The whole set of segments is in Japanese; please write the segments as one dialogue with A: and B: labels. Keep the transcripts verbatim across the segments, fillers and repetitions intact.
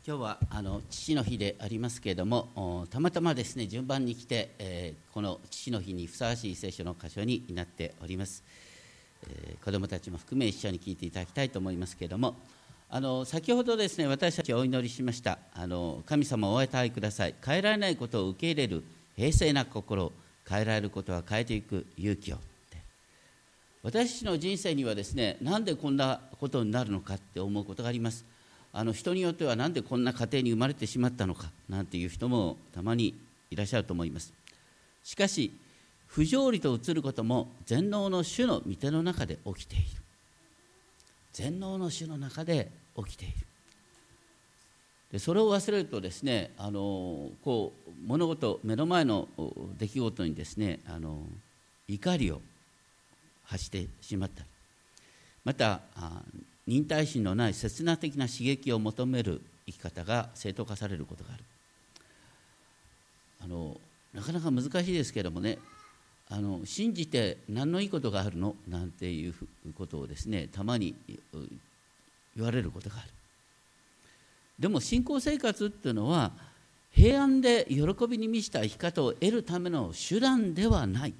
A: 今日はあの父の日でありますけれども、たまたまですね順番に来て、えー、この父の日にふさわしい聖書の箇所になっております。えー、子どもたちも含め一緒に聞いていただきたいと思いますけれども、あの先ほどですね私たちお祈りしました。あの神様お与えください、変えられないことを受け入れる平静な心を、変えられることは変えていく勇気をって。私たちの人生にはですね、なんでこんなことになるのかって思うことがあります。あの人によってはなんでこんな家庭に生まれてしまったのかなんていう人もたまにいらっしゃると思います。しかし不条理と映ることも全能の主の御手の中で起きている。全能の主の中で起きている。でそれを忘れるとですね、あのこう物事、目の前の出来事にですね、あの怒りを発してしまったり、また忍耐心のない刹那的な刺激を求める生き方が正当化されることがある。あのなかなか難しいですけれどもね、あの信じて何のいいことがあるのなんていうことをですねたまに言われることがある。でも信仰生活っていうのは平安で喜びに満ちた生き方を得るための手段ではない。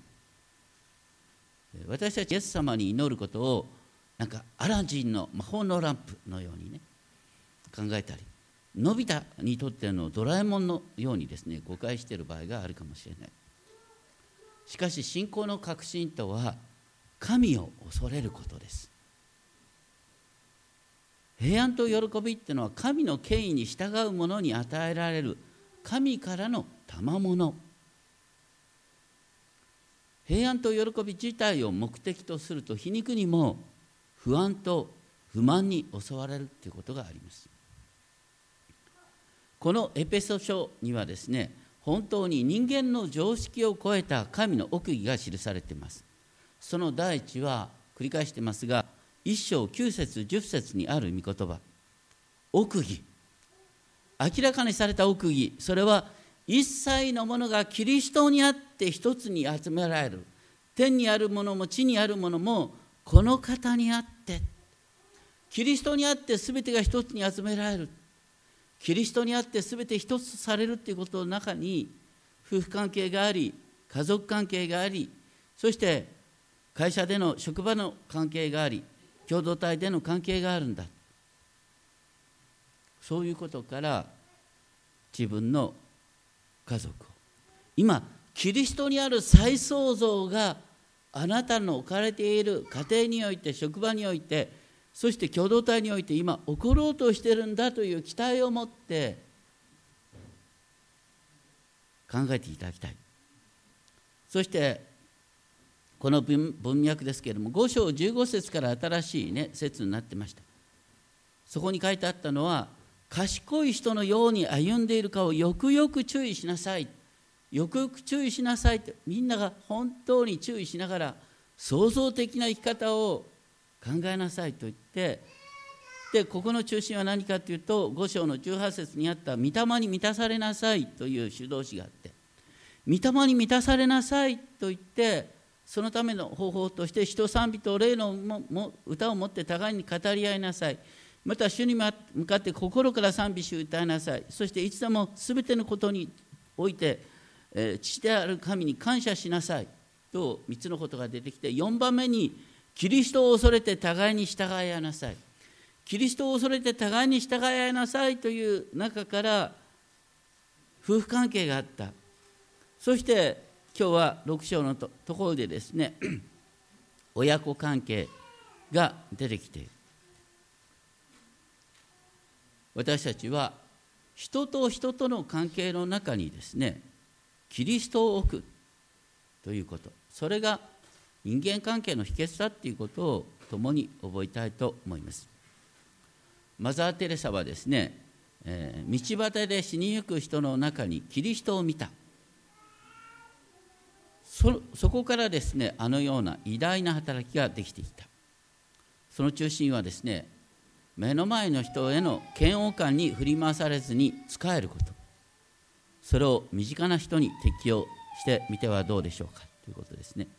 A: 私たちイエス様に祈ることをなんかアラジンの魔法のランプのようにね考えたり、のび太にとってのドラえもんのようにですね誤解している場合があるかもしれない。しかし信仰の確信とは神を恐れることです。平安と喜びっていうのは神の権威に従う者に与えられる神からの賜物。平安と喜び自体を目的とすると皮肉にも不安と不満に襲われるということがあります。このエペソ書にはですね、本当に人間の常識を超えた神の奥義が記されています。その第一は繰り返していますが、一章九節十節にある御言葉、奥義、明らかにされた奥義、それは一切のものがキリストにあって一つに集められる。天にあるものも地にあるものもこの方にあって、キリストにあって全てが一つに集められる。キリストにあって全て一つされるということの中に夫婦関係があり、家族関係があり、そして会社での職場の関係があり、共同体での関係があるんだ。そういうことから自分の家族を、今キリストにある再創造があなたの置かれている家庭において、職場において、そして共同体において今起ころうとしているんだという期待を持って考えていただきたい。そしてこの 文, 文脈ですけれども、ご章じゅうご節から新しい、ね、説になってました。そこに書いてあったのは、賢い人のように歩んでいるかをよくよく注意しなさい、よくよく注意しなさいって、みんなが本当に注意しながら創造的な生き方を考えなさいと言って、でここの中心は何かというと、ご章のじゅうはち節にあった御霊に満たされなさいという主導詞があって、御霊に満たされなさいと言って、そのための方法として詩と賛美と霊の歌を持って互いに語り合いなさい。また主に向かって心から賛美し歌いなさい。そしていつでもすべてのことにおいて、えー、父である神に感謝しなさいとみっつのことが出てきて、よんばんめにキリストを恐れて互いに従い合いなさい。キリストを恐れて互いに従い合いなさいという中から夫婦関係があった。そして今日はろく章の と, ところでですね親子関係が出てきている。私たちは人と人との関係の中にですねキリストを置くということ、それが人間関係の秘訣だということを共に覚えたいと思います。マザー・テレサはですね、えー、道端で死にゆく人の中にキリストを見た。 そ, そこからですねあのような偉大な働きができていた。その中心はですね、目の前の人への嫌悪感に振り回されずに仕えること、それを身近な人に適用してみてはどうでしょうかということですね。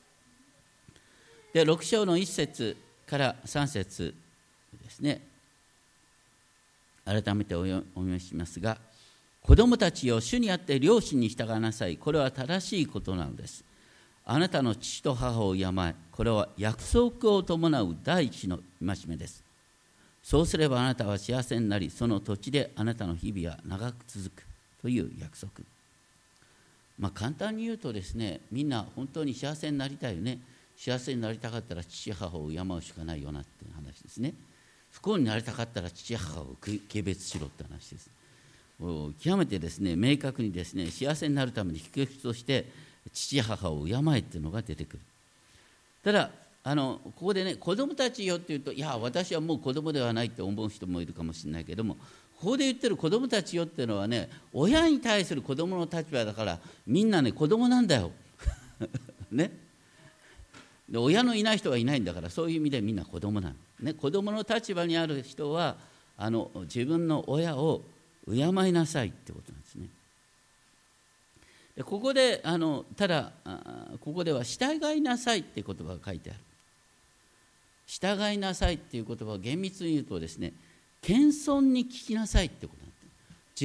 A: でろく章のいち節からさん節ですね、 改めてお読みしますが、子供たちよ、主にあって両親に従いなさい。これは正しいことなのです。あなたの父と母を敬え。これは約束を伴う第一の戒めです。そうすればあなたは幸せになり、その土地であなたの日々は長く続くという約束。まあ簡単に言うとですね、みんな本当に幸せになりたいよね。幸せになりたかったら父母を敬うしかないよなっていう話ですね。不幸になりたかったら父母を軽蔑しろって話です。極めてですね、明確にですね、幸せになるために秘訣として父母を敬えっていうのが出てくる。ただあのここでね、子供たちよって言うと、いや私はもう子供ではないって思う人もいるかもしれないけども、ここで言ってる子供たちよっていうのはね、親に対する子供の立場だから、みんなね子供なんだよね。で親のいない人はいないんだから、そういう意味でみんな子供なの、ね、子供の立場にある人はあの自分の親を敬いなさいってことなんですね。でここであのただここでは従いなさいって言葉が書いてある。従いなさいっていう言葉を厳密に言うとですね、謙遜に聞きなさいってことなんです。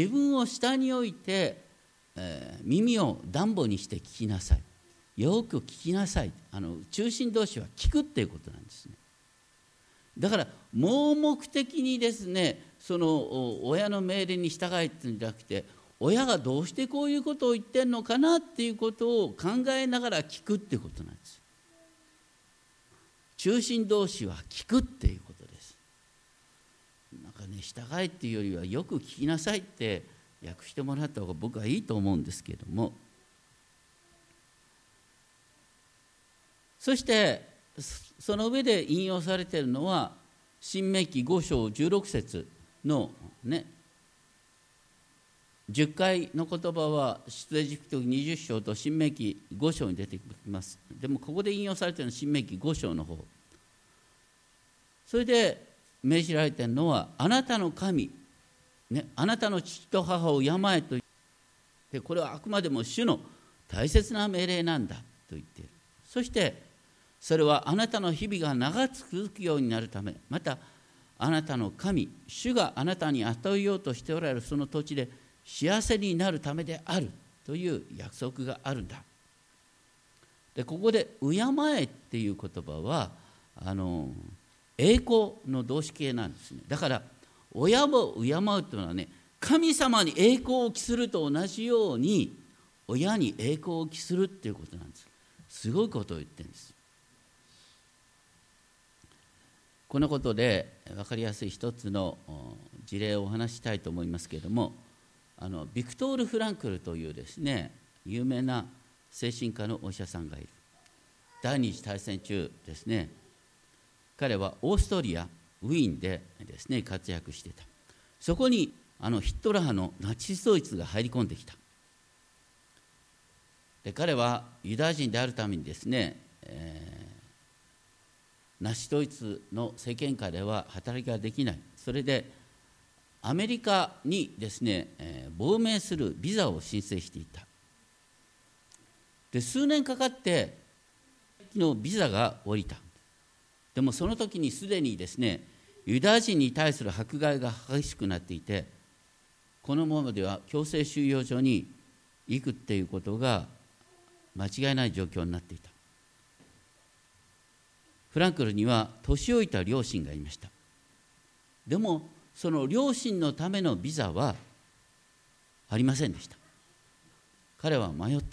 A: 自分を下に置いて、えー、耳を暖房にして聞きなさい。よく聞きなさい。あの中心同士は聞くっていうことなんですね。だから盲目的にですね、その親の命令に従えっていうんじゃなくて、親がどうしてこういうことを言ってんのかなっていうことを考えながら聞くっていうことなんです。中心同士は聞くっていうことです。なんかね、従えっていうよりはよく聞きなさいって訳してもらった方が僕はいいと思うんですけれども、そしてその上で引用されているのは申命記ご章じゅうろく節のね、じゅっかいの言葉は出エジプト記にじゅう章と申命記ご章に出てきます。でもここで引用されているのは申命記ご章の方。それで命じられているのは、あなたの神、ね、あなたの父と母を敬えと言って、これはあくまでも主の大切な命令なんだと言っている。そしてそれはあなたの日々が長く続くようになるため、またあなたの神、主があなたに与えようとしておられるその土地で幸せになるためであるという約束があるんだ。でここで敬えっていう言葉はあの栄光の動詞形なんですね。だから親を敬うというのはね、神様に栄光を期すると同じように親に栄光を期するっていうことなんです。すごいことを言ってるんです。このことで分かりやすい一つの事例をお話ししたいと思いますけれども、あのビクトール・フランクルというですね、有名な精神科のお医者さんがいる。第二次大戦中ですね、彼はオーストリア・ウィーンでですね活躍していた。そこにあのヒットラーのナチスドイツが入り込んできた。で彼はユダヤ人であるためにですね、えーナチスドイツの政権下では働きができない。それでアメリカにですね、えー、亡命するビザを申請していた。で数年かかってのビザが下りた。でもその時にすでにですね、ユダヤ人に対する迫害が激しくなっていて、このままでは強制収容所に行くっていうことが間違いない状況になっていた。フランクルには年老いた両親がいました。でもその両親のためのビザはありませんでした。彼は迷った。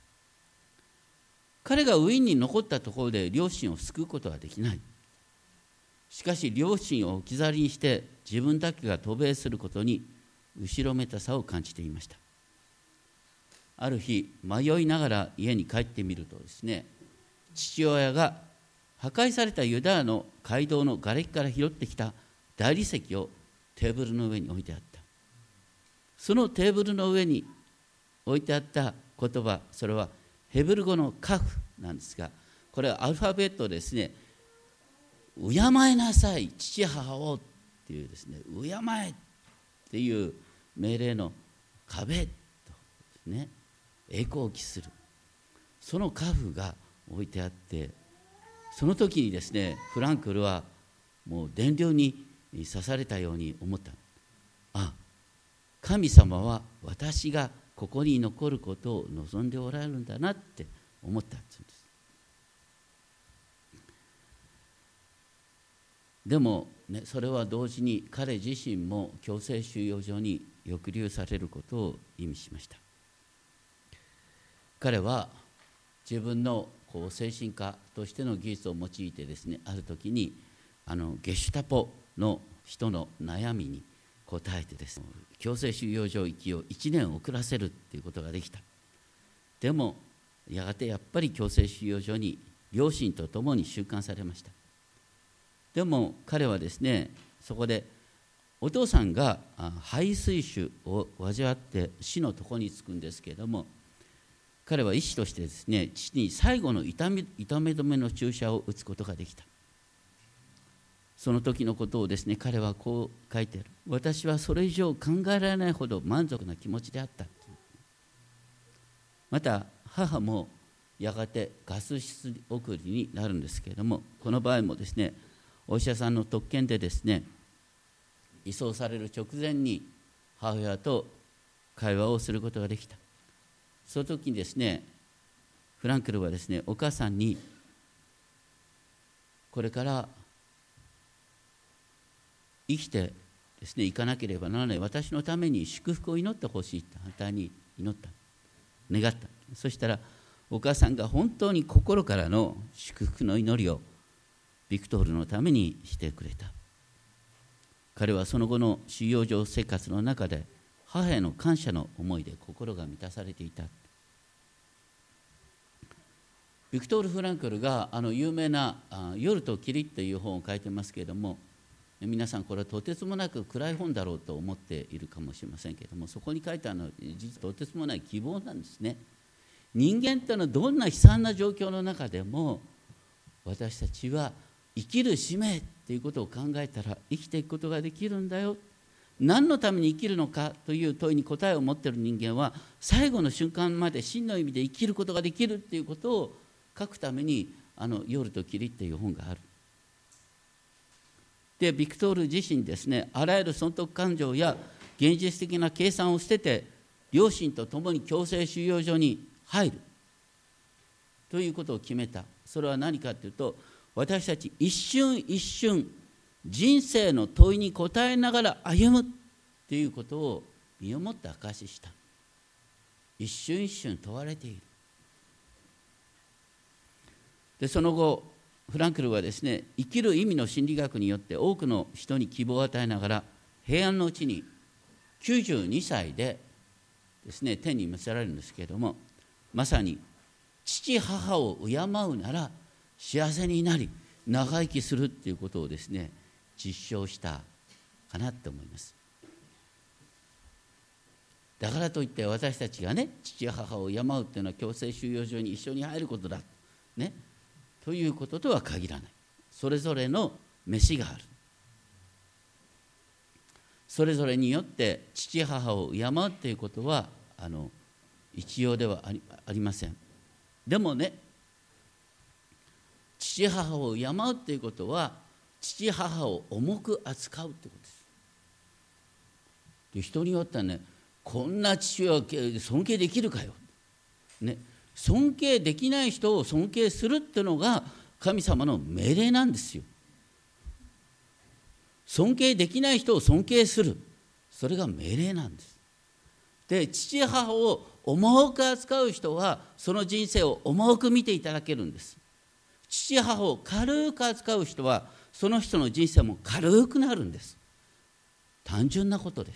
A: 彼がウィーンに残ったところで両親を救うことはできない。しかし両親を置き去りにして自分だけが渡米することに後ろめたさを感じていました。ある日迷いながら家に帰ってみるとですね、父親が破壊されたユダヤの街道の瓦礫から拾ってきた大理石をテーブルの上に置いてあった。そのテーブルの上に置いてあった言葉、それはヘブル語のカフなんですが、これはアルファベットですね、敬えなさい父母をっていうですね、敬えっていう命令の壁とですね、栄光を期するそのカフが置いてあって、その時にですね、フランクルはもう電流に刺されたように思った。 あ、神様は私がここに残ることを望んでおられるんだなって思ったんです。でも、ね、それは同時に彼自身も強制収容所に抑留されることを意味しました。彼は自分のこう精神科としての技術を用いてですね、ある時にあのゲシュタポの人の悩みに応えてですね、強制収容所行きをいちねん遅らせるっていうことができた。でもやがてやっぱり強制収容所に両親と共に収監されました。でも彼はですね、そこでお父さんが肺水腫を患って死の床につくんですけれども、彼は医師としてですね、父に最後の痛み、痛み止めの注射を打つことができた。その時のことをですね、彼はこう書いてある。私はそれ以上考えられないほど満足な気持ちであった。また母もやがてガス室送りになるんですけれども、この場合もですね、お医者さんの特権でですね、移送される直前に母親と会話をすることができた。その時にですね、フランクルはですね、お母さんにこれから生きてですね、行かなければならない私のために祝福を祈ってほしいと反対に祈った、願った。そしたらお母さんが本当に心からの祝福の祈りをビクトールのためにしてくれた。彼はその後の収容所生活の中で母への感謝の思いで心が満たされていた。ビクトール・フランクルがあの有名な「夜と霧」という本を書いてますけれども、皆さんこれはとてつもなく暗い本だろうと思っているかもしれませんけれども、そこに書いてあるのは実はとてつもない希望なんですね。人間というのはどんな悲惨な状況の中でも、私たちは生きる使命ということを考えたら生きていくことができるんだよ。何のために生きるのかという問いに答えを持っている人間は最後の瞬間まで真の意味で生きることができるということを書くためにあの夜と霧という本がある。でビクトール自身ですね、あらゆる損得感情や現実的な計算を捨てて両親と共に強制収容所に入るということを決めた。それは何かというと、私たち一瞬一瞬人生の問いに答えながら歩むということを身をもって証しした。一瞬一瞬問われている。でその後フランクルはですね、生きる意味の心理学によって多くの人に希望を与えながら平安のうちにきゅうじゅうにさいでですね天に召されるんですけれども、まさに父母を敬うなら幸せになり長生きするっていうことをですね実証したかなと思います。だからといって私たちがね父母を敬うっていうのは強制収容所に一緒に入ることだねということとは限らない。それぞれの召しがある。それぞれによって父母を敬うということはあの一様ではあり、ありません。でもね、父母を敬うということは父母を重く扱うということです。で人によってはね、こんな父親を尊敬できるかよ、ね、尊敬できない人を尊敬するっていうのが神様の命令なんですよ。尊敬できない人を尊敬する、それが命令なんです。で父母を重く扱う人はその人生を重く見ていただけるんです。父母を軽く扱う人はその人の人生も軽くなるんです。単純なことです。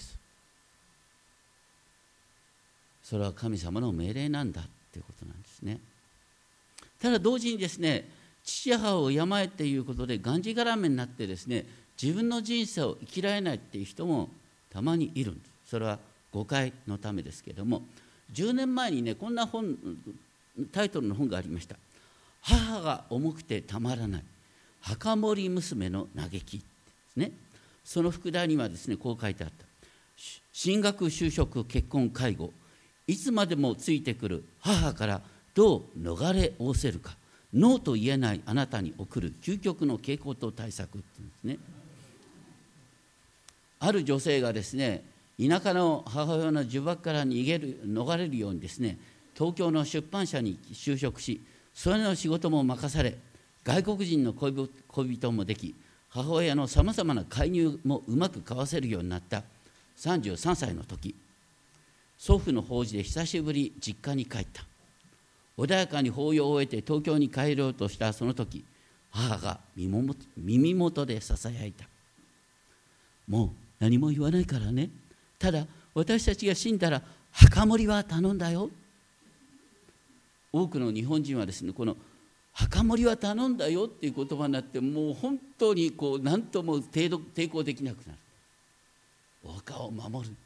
A: それは神様の命令なんだということなんですね。ただ同時にですね、父母を敬えっていうことでがんじがらめになってですね、自分の人生を生きられないっていう人もたまにいるんです。それは誤解のためですけれども、じゅうねんまえにねこんな本タイトルの本がありました。母が重くてたまらない墓守娘の嘆きですね。その副題にはですねこう書いてあった。進学就職結婚介護、いつまでもついてくる母からどう逃れおせるか、ノーと言えないあなたに送る究極の傾向と対策っていうんですね。 ある女性がですね、田舎の母親の呪縛から逃げる逃れるようにですね、東京の出版社に就職し、それの仕事も任され、外国人の恋人もでき、母親のさまざまな介入もうまく交わせるようになったさんじゅうさんさいの時、祖父の法事で久しぶり実家に帰った。穏やかに法要を終えて東京に帰ろうとしたその時、母が耳元でささやいた。もう何も言わないからね。ただ私たちが死んだら墓守は頼んだよ。多くの日本人はですね、この墓守は頼んだよっていう言葉になって、もう本当にこう何とも抵抗できなくなる。お墓を守る。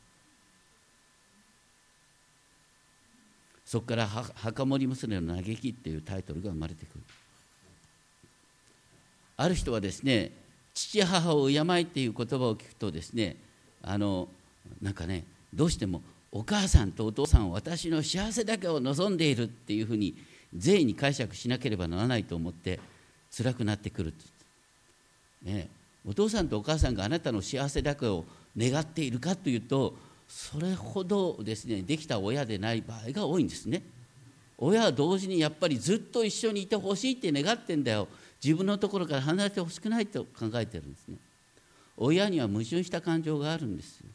A: そこから墓守娘の嘆きっていうタイトルが生まれてくる。ある人はですね、父母を敬いっていう言葉を聞くとですね、あのなんかね、どうしてもお母さんとお父さんは私の幸せだけを望んでいるっていうふうに善意に解釈しなければならないと思って辛くなってくる、ね、お父さんとお母さんがあなたの幸せだけを願っているかというと、それほどですねできた親でない場合が多いんですね。親は同時にやっぱりずっと一緒にいてほしいって願ってんだよ。自分のところから離れてほしくないと考えてるんですね。親には矛盾した感情があるんですよ。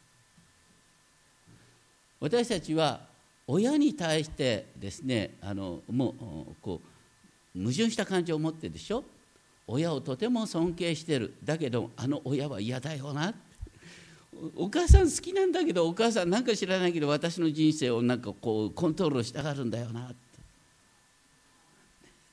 A: 私たちは親に対してですね、あのもうこう矛盾した感情を持ってるでしょ。親をとても尊敬してる。だけどあの親は嫌だよな。お母さん好きなんだけど、お母さんなんか知らないけど私の人生をなんかこうコントロールしたがるんだよなって。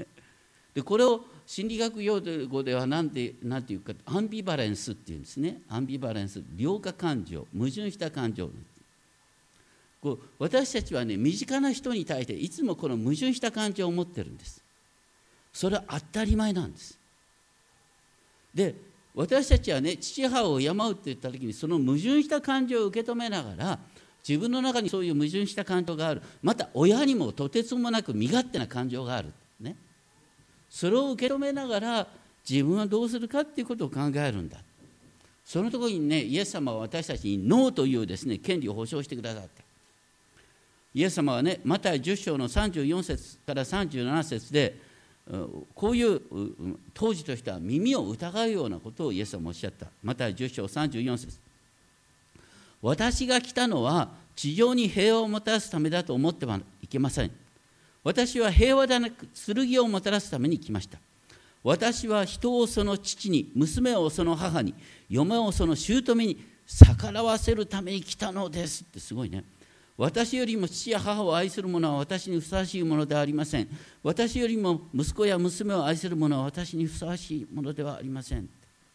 A: でこれを心理学用語では何て何ていうか、アンビバレンスっていうんですね。アンビバレンス、両化感情、矛盾した感情。こう私たちはね、身近な人に対していつもこの矛盾した感情を持ってるんです。それは当たり前なんです。で私たちはね、父母を敬うって言った時に、その矛盾した感情を受け止めながら、自分の中にそういう矛盾した感情がある、また親にもとてつもなく身勝手な感情がある、ね、それを受け止めながら自分はどうするかっていうことを考えるんだ。そのところにね、イエス様は私たちにノーというですね権利を保障してくださった。イエス様はね、マタイじゅっ章のさんじゅうよん節からさんじゅうなな節で、こういう当時としては耳を疑うようなことをイエス様はおっしゃった。マタイじゅっ章さんじゅうよん節、私が来たのは地上に平和をもたらすためだと思ってはいけません。私は平和でなく剣をもたらすために来ました。私は人をその父に、娘をその母に、嫁をその姑に逆らわせるために来たのですって。すごいね。私よりも父や母を愛する者は私にふさわしいものではありません。私よりも息子や娘を愛する者は私にふさわしいものではありません。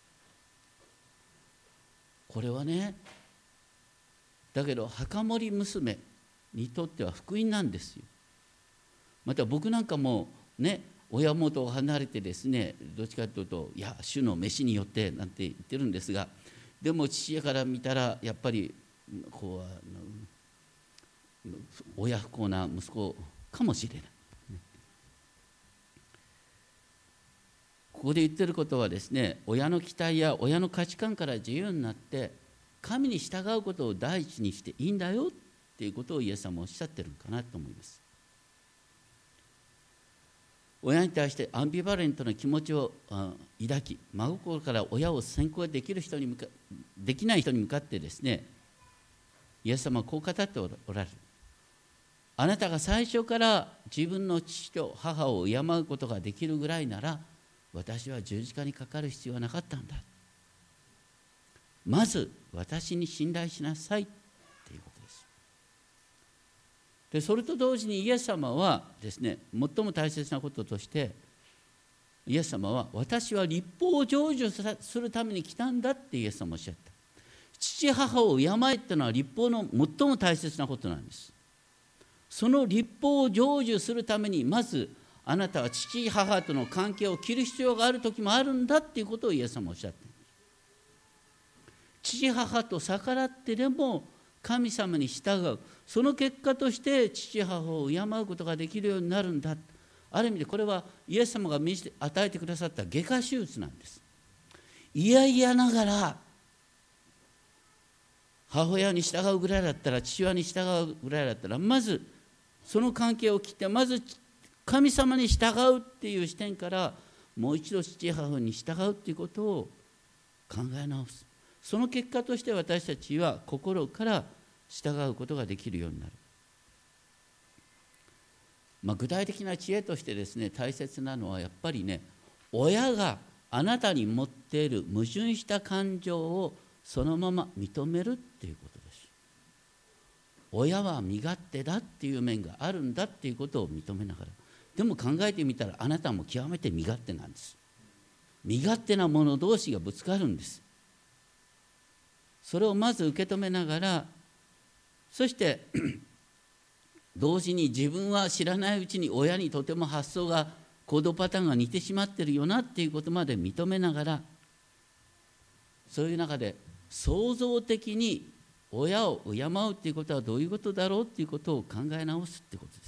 A: これはね、だけど墓守娘にとっては福音なんですよ。また僕なんかもね、親元を離れてですね、どっちかというと、いや主の召しによってなんて言ってるんですが、でも父親から見たらやっぱりこう親不幸な息子かもしれない。ここで言ってることはですね、親の期待や親の価値観から自由になって神に従うことを第一にしていいんだよっていうことをイエス様はおっしゃってるのかなと思います。親に対してアンビバレントな気持ちを抱き、真心から親を先行できる人に向かできない人に向かってですね、イエス様はこう語っておられる。あなたが最初から自分の父と母を敬うことができるぐらいなら、私は十字架にかかる必要はなかったんだ。まず私に信頼しなさいということです。でそれと同時にイエス様はですね、最も大切なこととして、イエス様は私は律法を成就するために来たんだってイエス様はおっしゃった。父母を敬えっていうのは律法の最も大切なことなんです。その律法を成就するために、まずあなたは父母との関係を切る必要がある時もあるんだっていうことをイエス様はおっしゃっている。父母と逆らってでも神様に従う、その結果として父母を敬うことができるようになるんだ。ある意味でこれはイエス様が与えてくださった外科手術なんです。いやいやながら母親に従うぐらいだったら、父親に従うぐらいだったら、まずその関係を切って、まず神様に従うっていう視点からもう一度父母に従うっていうことを考え直す。その結果として私たちは心から従うことができるようになる。まあ、具体的な知恵としてですね、大切なのはやっぱりね、親があなたに持っている矛盾した感情をそのまま認めるっていうことです。親は身勝手だっていう面があるんだっていうことを認めながら、でも考えてみたらあなたも極めて身勝手なんです。身勝手な者同士がぶつかるんです。それをまず受け止めながら、そして同時に自分は知らないうちに親にとても発想が行動パターンが似てしまってるよなっていうことまで認めながら、そういう中で創造的に親を敬うっていうことはどういうことだろうっていうことを考え直すってことです。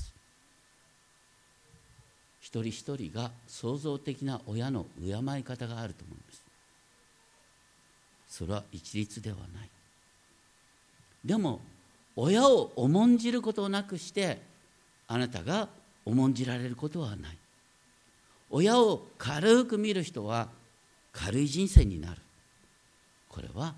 A: 一人一人が創造的な親の敬い方があると思います。それは一律ではない。でも親を重んじることなくしてあなたが重んじられることはない。親を軽く見る人は軽い人生になる。これは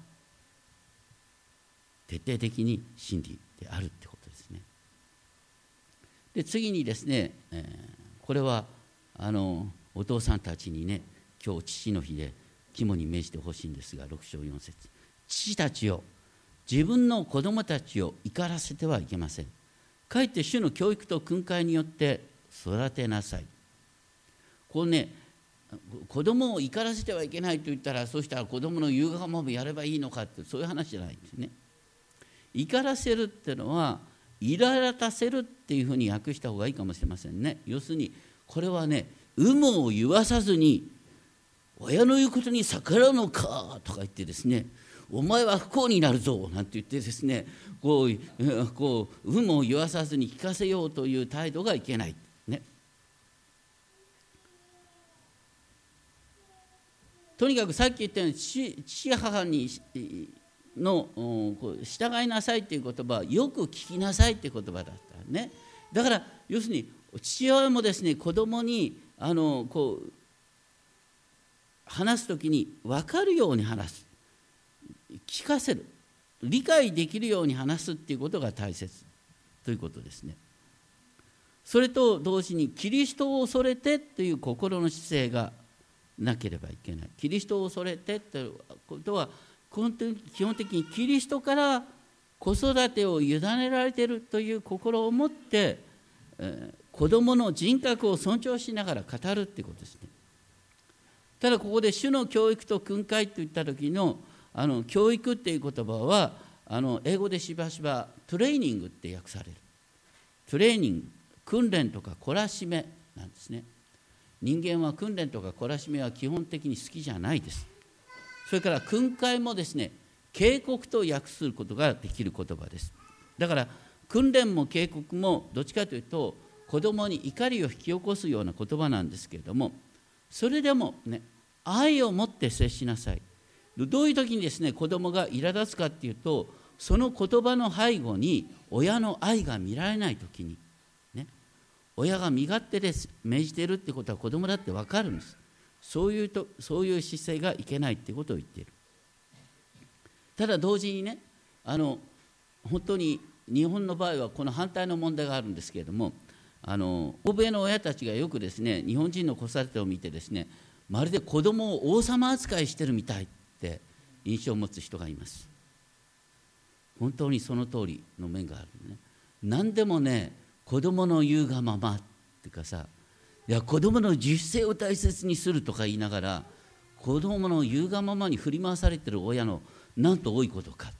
A: 徹底的に真理であるってことですね。で次にですね、えー、これはあのお父さんたちにね、今日父の日で肝に銘じてほしいんですが、ろく章よん節、父たちよ、自分の子供たちを怒らせてはいけません。かえって主の教育と訓戒によって育てなさい。こうね、子供を怒らせてはいけないと言ったら、そうしたら子供の言うがままやればいいのかって、そういう話じゃないんですね。怒らせるっていうのは苛立たせるっていうふうに訳した方がいいかもしれませんね。要するにこれはね、有無を言わさずに、親の言うことに逆らうのかとか言ってですね、お前は不幸になるぞなんて言ってですね、こうこう有無を言わさずに聞かせようという態度がいけないね。とにかくさっき言ったように、父、父母にの従いなさいっていう言葉はよく聞きなさいっていう言葉だったね。だから要するに父親もですね、子供にあのこう話すときに分かるように話す、聞かせる、理解できるように話すっていうことが大切ということですね。それと同時にキリストを恐れてという心の姿勢がなければいけない。キリストを恐れてということは基本的にキリストから子育てを委ねられているという心を持って、えー、子どもの人格を尊重しながら語るっていうことですね。ただここで主の教育と訓戒といった時のあの教育っていう言葉はあの英語でしばしばトレーニングって訳される。トレーニング、訓練とか懲らしめなんですね。人間は訓練とか懲らしめは基本的に好きじゃないです。それから訓戒もですね、警告と訳することができる言葉です。だから訓練も警告もどっちかというと子供に怒りを引き起こすような言葉なんですけれども、それでもね、愛を持って接しなさい。どういう時にですね、子供が苛立つかっていうと、その言葉の背後に親の愛が見られない時にね、親が身勝手です命じているってことは子供だって分かるんです。そういうとそういう姿勢がいけないってことを言っている。ただ同時にね、あの本当に日本の場合はこの反対の問題があるんですけれども、あの欧米の親たちがよくですね、日本人の子育てを見てですね、まるで子供を王様扱いしてるみたいって印象を持つ人がいます。本当にその通りの面があるね。何でもね、子供の言うがままっていうかさ、いや子供の自主性を大切にするとか言いながら、子供の言うがままに振り回されている親のなんと多いことか。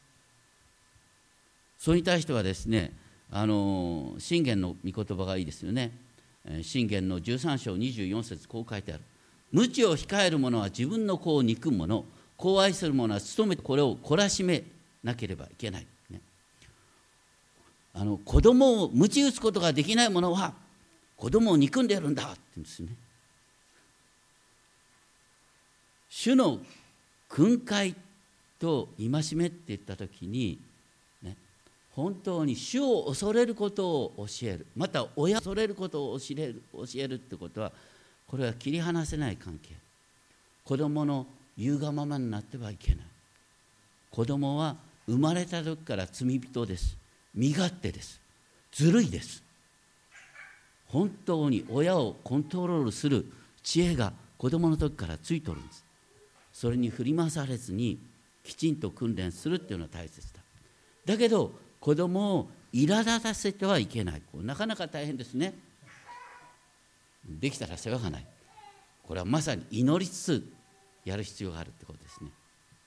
A: それに対してはですね、あの箴言の御言葉がいいですよね。箴言のじゅうさん章にじゅうよん節、こう書いてある。無知を控える者は自分の子を憎む者、子を愛する者は努めてこれを懲らしめなければいけない、ね、あの子供を鞭打つことができない者は子供を憎んでやるんだって言うんですね。主の訓戒と戒めって言った時に、ね、本当に主を恐れることを教える、また親を恐れることを教える、教えるってことは、これは切り離せない関係。子供の言うがままになってはいけない。子供は生まれた時から罪人です。身勝手です。ずるいです。本当に親をコントロールする知恵が子供の時からついておるんです。それに振り回されずにきちんと訓練するっていうのは大切だ。だけど子供を苛立たせてはいけない。こうなかなか大変ですね。できたら世話がない。これはまさに祈りつつやる必要があるってことですね。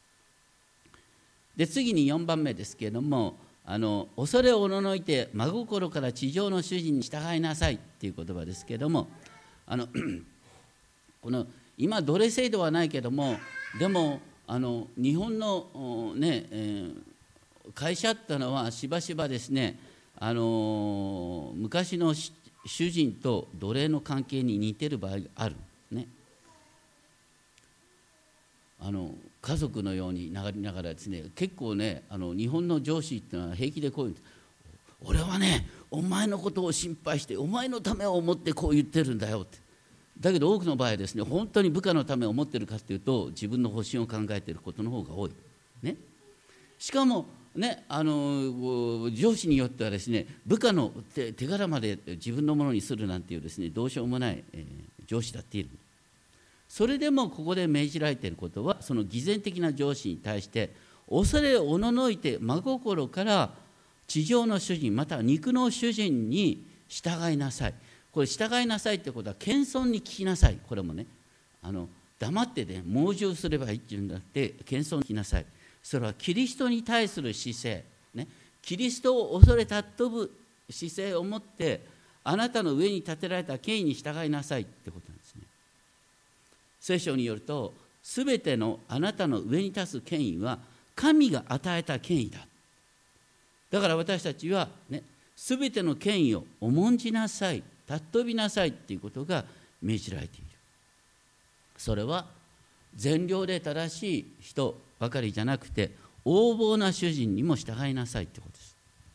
A: で次によんばんめですけれども、あの恐れをおののいて真心から地上の主人に従いなさいっていう言葉ですけれども、あのこの今奴隷制度はないけども、でもあの日本の、ねえー、会社ってのはしばしばですね、あの昔の主人と奴隷の関係に似てる場合があるね。あの家族のようになりながらですね、結構ね、あの日本の上司っていうのは平気でこう言うんです。俺はね、お前のことを心配してお前のためを思ってこう言ってるんだよって。だけど多くの場合はですね、本当に部下のためを思ってるかっていうと、自分の方針を考えていることの方が多い、ね、しかもね、あの上司によってはですね、部下の 手, 手柄まで自分のものにするなんていうですね、どうしようもない、えー、上司だっている。それでもここで命じられていることは、その偽善的な上司に対して恐れをおののいて真心から地上の主人または肉の主人に従いなさい。これ従いなさいってことは謙遜に聞きなさい。これもね、あの黙ってね盲従すればいいっていうんだって、謙遜に聞きなさい。それはキリストに対する姿勢、ね、キリストを恐れ尊ぶ姿勢を持って、あなたの上に立てられた権威に従いなさいってことなんですね。聖書によると、すべてのあなたの上に立つ権威は神が与えた権威だ。だから私たちはね、すべての権威を重んじなさい、尊びなさいっていうことが命じられている。それは善良で正しい人ばかりじゃなくて、横暴な主人にも従いなさいってことです。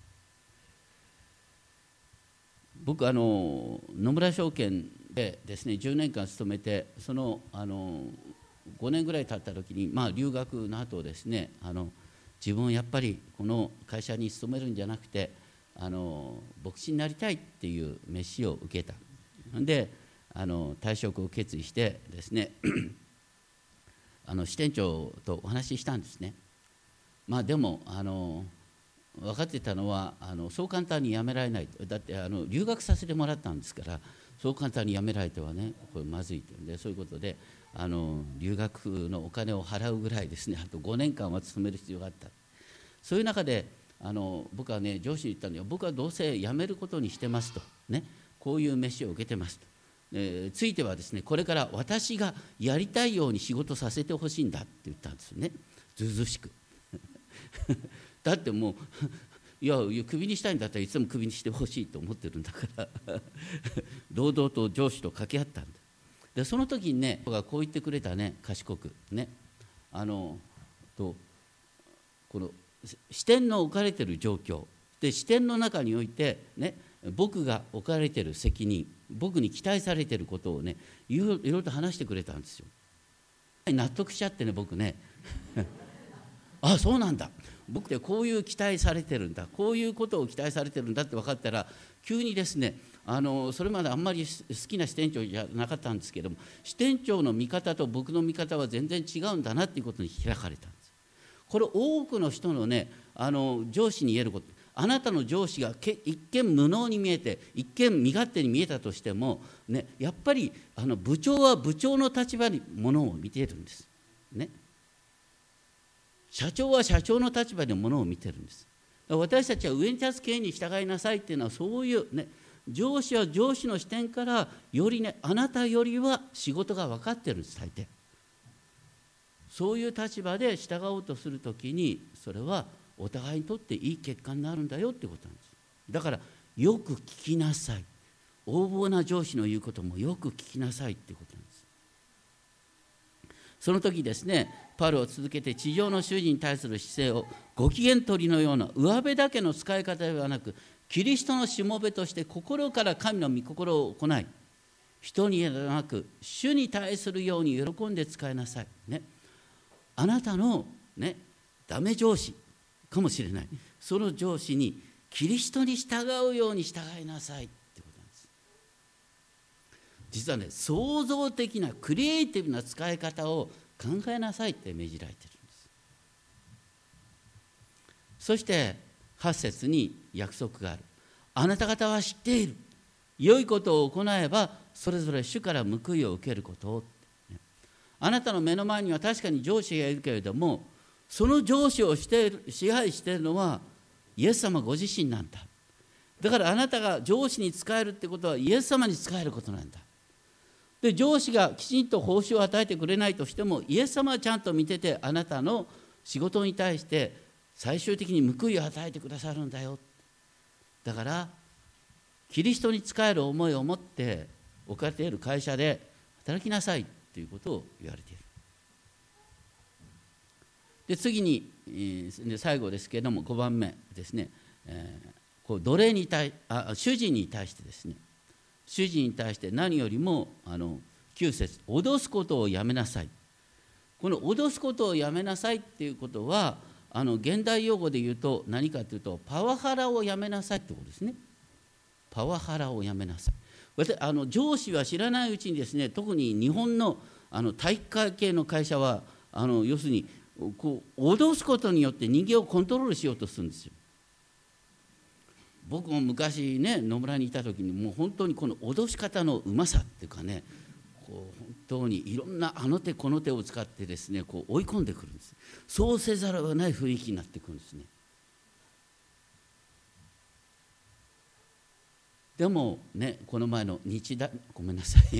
A: 僕あの野村証券でですねじゅうねんかん勤めて、そのあのごねんぐらい経った時に、まあ、留学の後ですね、あの自分はやっぱりこの会社に勤めるんじゃなくて、あの牧師になりたいっていう飯を受けた。であの退職を決意してですねあの支店長とお話ししたんですね。まあでもあの分かってたのは、あのそう簡単に辞められない。だってあの留学させてもらったんですから、そう簡単に辞められてはね、これまずいというんで、そういうことであの留学のお金を払うぐらいですね、あとごねんかんは勤める必要があった。そういう中であの僕はね、上司に言ったのよ。僕はどうせ辞めることにしてますと、ね、こういう飯を受けてますと、えー、ついてはですね、これから私がやりたいように仕事させてほしいんだって言ったんですよね、ずうずうしくだってもういやクビにしたいんだったらいつもクビにしてほしいと思ってるんだから堂々と上司と掛け合ったんだ。でその時にね、僕がこう言ってくれたね、賢くね、あのとこの視点の置かれている状況で、視点の中においてね、僕が置かれている責任、僕に期待されていることをね、いろいろと話してくれたんですよ。納得しちゃってね、僕ねあ、そうなんだ、僕ってこういう期待されてるんだ、こういうことを期待されてるんだって分かったら、急にですね、あのそれまであんまり好きな支店長じゃなかったんですけども、支店長の見方と僕の見方は全然違うんだなっていうことに開かれたんです。これ多くの人のね、あの上司に言えること。あなたの上司が一見無能に見えて、一見身勝手に見えたとしても、ね、やっぱりあの部長は部長の立場にものを見ているんです、ね、社長は社長の立場でものを見てるんです。私たちは上に立つ権威に従いなさいっていうのは、そういうね、上司は上司の視点からよりね、あなたよりは仕事が分かってるんです、大抵。そういう立場で従おうとするときに、それはお互いにとっていい結果になるんだよってことなんです。だからよく聞きなさい。横暴な上司の言うこともよく聞きなさいってことなんです。 その時ですね、パウロを続けて地上の主人に対する姿勢をご機嫌取りのような上辺だけの使い方ではなく、キリストのしもべとして心から神の御心を行い、人にではなく主に対するように喜んで使いなさい、ね、あなたの、ね、ダメ上司かもしれない、その上司にキリストに従うように従いなさいってことなんです。実はね、創造的なクリエイティブな使い方を考えなさいって命じられているんです。そしてはち節に約束がある。あなた方は知っている。良いことを行えばそれぞれ主から報いを受けることを。あなたの目の前には確かに上司がいるけれども、その上司をしている支配しているのはイエス様ご自身なんだ。だからあなたが上司に仕えるってことはイエス様に仕えることなんだ。で、上司がきちんと報酬を与えてくれないとしても、イエス様はちゃんと見てて、あなたの仕事に対して最終的に報いを与えてくださるんだよ。だからキリストに仕える思いを持って置かれている会社で働きなさいということを言われている。で、次に、えー、最後ですけれどもごばんめですね、えー、こう奴隷に対あ主人に対してですね、主人に対して何よりもあのきゅう節、脅すことをやめなさい。この脅すことをやめなさいっていうことは、あの現代用語で言うと何かというと、パワハラをやめなさいってことですね。パワハラをやめなさい。私あの上司は知らないうちにですね、特に日本のあの体育会系の会社はあの要するにこう脅すことによって人間をコントロールしようとするんですよ。僕も昔ね、野村にいた時にもう本当にこの脅し方のうまさっていうかね、こう本当にいろんなあの手この手を使ってですね、こう追い込んでくるんです。そうせざるを得ない雰囲気になってくるんですね。でもね、この前の日大ごめんなさい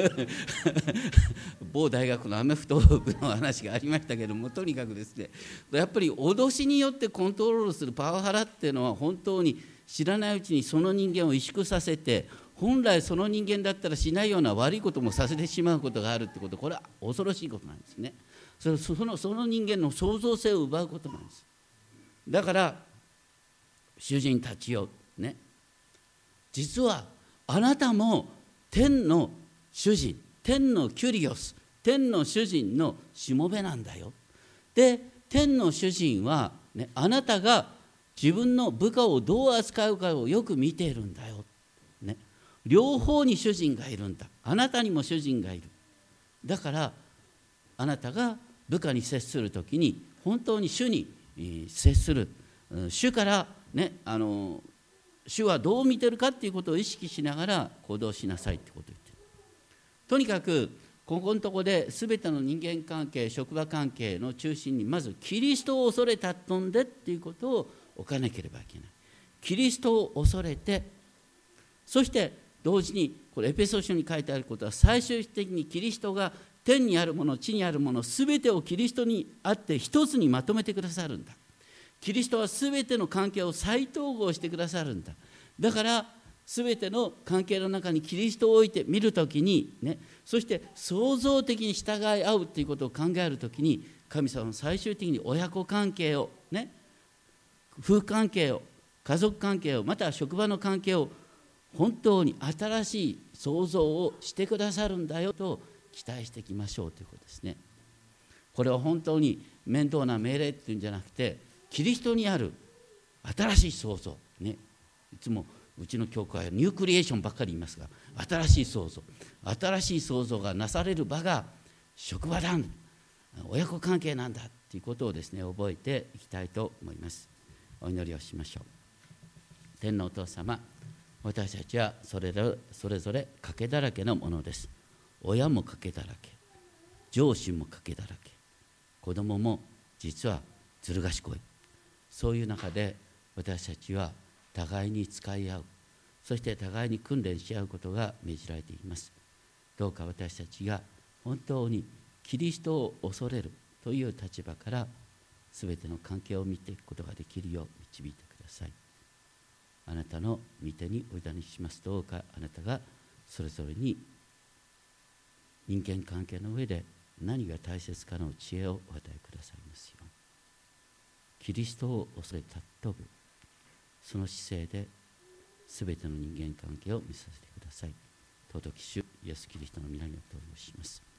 A: 某大学のアメフト部の話がありましたけども、とにかくですね、やっぱり脅しによってコントロールするパワハラっていうのは、本当に知らないうちにその人間を萎縮させて、本来その人間だったらしないような悪いこともさせてしまうことがあるってこと、これは恐ろしいことなんですね。それそのその人間の創造性を奪うことなんです。だから主人たちよね、実はあなたも天の主人、天のキュリオス、天の主人のしもべなんだよ。で、天の主人は、ね、あなたが自分の部下をどう扱うかをよく見ているんだよ、ね、両方に主人がいるんだ。あなたにも主人がいる。だからあなたが部下に接するときに本当に主に接する、主からね、あの主はどう見てるかっていうことを意識しながら行動しなさいってことを言ってる。とにかくここのところで全ての人間関係、職場関係の中心にまずキリストを恐れ尊んでっていうことを置かなければいけない。キリストを恐れて、そして同時にこれエペソ書に書いてあることは、最終的にキリストが天にあるもの、地にあるもの全てをキリストにあって一つにまとめてくださるんだ。キリストはすべての関係を再統合してくださるんだ。だからすべての関係の中にキリストを置いて見るときに、ね、そして創造的に従い合うということを考えるときに、神様は最終的に親子関係を、ね、夫婦関係を、家族関係を、または職場の関係を本当に新しい創造をしてくださるんだよと期待していきましょうということですね。これは本当に面倒な命令っていうんじゃなくて、キリストにある新しい創造、ね、いつもうちの教会はニュークリエーションばっかり言いますが、新しい創造、新しい創造がなされる場が職場だ、親子関係なんだということをですね、覚えていきたいと思います。お祈りをしましょう。天のお父様、私たちはそれぞれそれぞれ賭けだらけのものです。親も賭けだらけ、上司も賭けだらけ、子供も実はずる賢い。そういう中で私たちは互いに使い合う、そして互いに訓練し合うことが命じられています。どうか私たちが本当にキリストを恐れるという立場からすべての関係を見ていくことができるよう導いてください。あなたの御手にお委ねします。どうかあなたがそれぞれに人間関係の上で何が大切かの知恵をお与えくださいますように。キリストを恐れ尊ぶその姿勢で全ての人間関係を見させてください。尊き主イエスキリストの皆によってお祈りします。